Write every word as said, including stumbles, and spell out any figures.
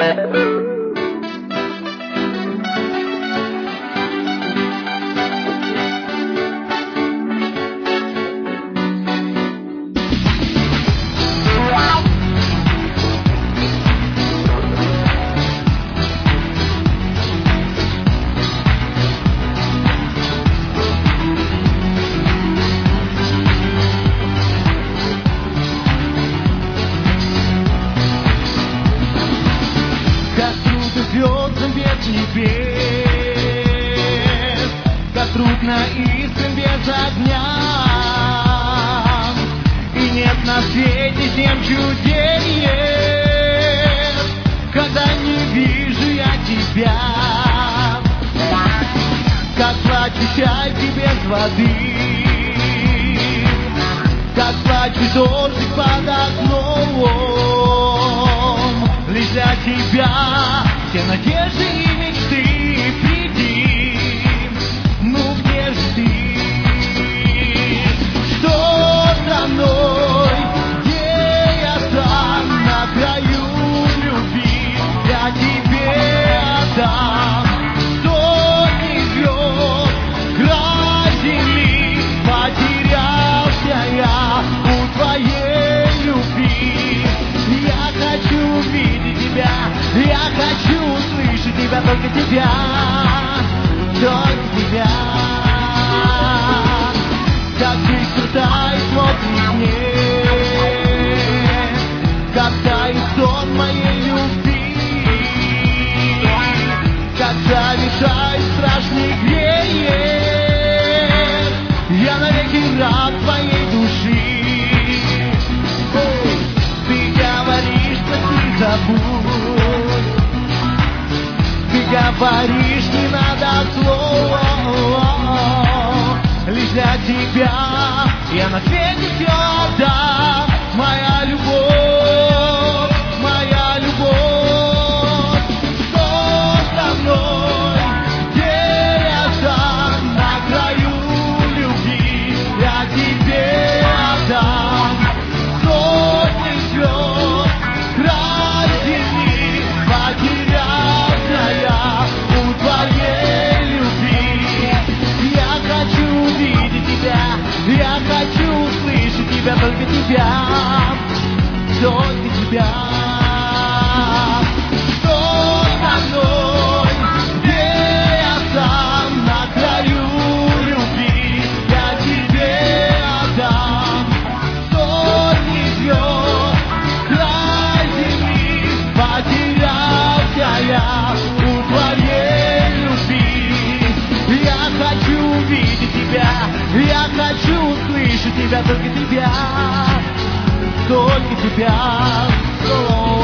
Небес, как трудно искрен без огня, и нет на свете тем чудес, когда не вижу я тебя, как плачут чайки без воды, как плачет дождик под окном, лишь для тебя все надежды и мечты. Приди, ну где же ты? Что со мной? Где я сам на краю любви? Я тебе отдам сотни звезд, край земли. Потерялся я у твоей любви. Я хочу видеть тебя, я хочу услышать тебя, только тебя, только тебя. Как быстро тает смотрит мне, как тает сон моей любви, как завершает страшный грех. Я навеки раб твоей души. Ты говоришь, что ты забудь, ты говоришь, не надо слов, лишь для тебя я на свете все отдам. Моя любовь, моя любовь, что со мной? Где я сам на краю любви? Я тебе отдам сотни звезд, край земли. Потерялся я у твоей любви. Я хочу увидеть тебя, я хочу услышать тебя, только тебя, только тебя. Что со мной? Где я сам на краю любви? Я тебе отдам сотни звезд, край земли. Потерялся я у твоей любви. Я хочу увидеть тебя, я хочу услышать тебя, только тебя, только тебя.